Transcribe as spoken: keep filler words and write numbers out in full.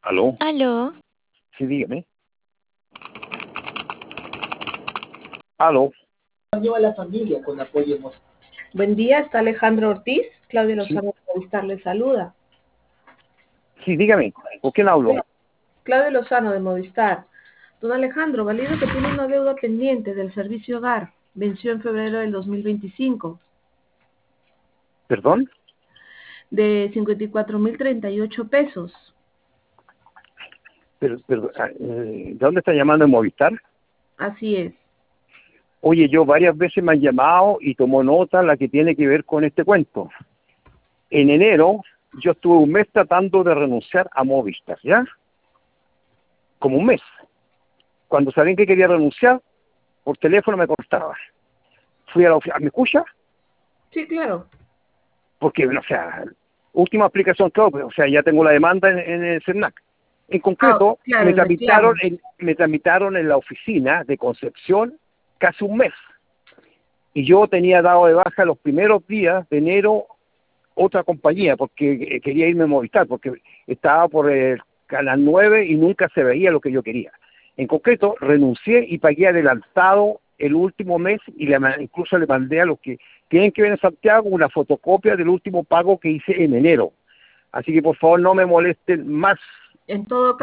¿Aló? Aló, Sí, dígame. ¿Aló? Lleva a la familia con apoyo emocional. Buen día, está Alejandro Ortiz. Claudia Sí, Lozano de Movistar le saluda. sí, dígame. ¿Con quién hablo? Claudia Lozano de Movistar. Don Alejandro, valido que tiene una deuda pendiente del servicio hogar. Venció en febrero del dos mil veinticinco ¿Perdón? de cincuenta y cuatro mil treinta y ocho pesos. Pero, pero, ah, eh, ¿de dónde está llamando en Movistar? Así es. Oye, yo varias veces me han llamado y tomo nota la que tiene que ver con este cuento. En enero yo estuve un mes tratando de renunciar a Movistar, ¿ya? Como un mes. Cuando sabían que quería renunciar, por teléfono me cortaba. Fui a la oficina, ¿me escucha? Sí, claro. Porque, o sea, última aplicación, claro, pues, o sea, ya tengo la demanda en, en el CERNAC. En Ah, concreto, claro, me el reclamo. tramitaron, en, me tramitaron en la oficina de Concepción casi un mes. Y yo tenía dado de baja los primeros días de enero otra compañía, porque eh, quería irme a Movistar, porque estaba por el Canal nueve y nunca se veía lo que yo quería. En concreto, renuncié y pagué adelantado el último mes y le, ma- incluso le mandé a los que tienen que ver en Santiago una fotocopia del último pago que hice en enero. Así que por favor no me molesten más. En todo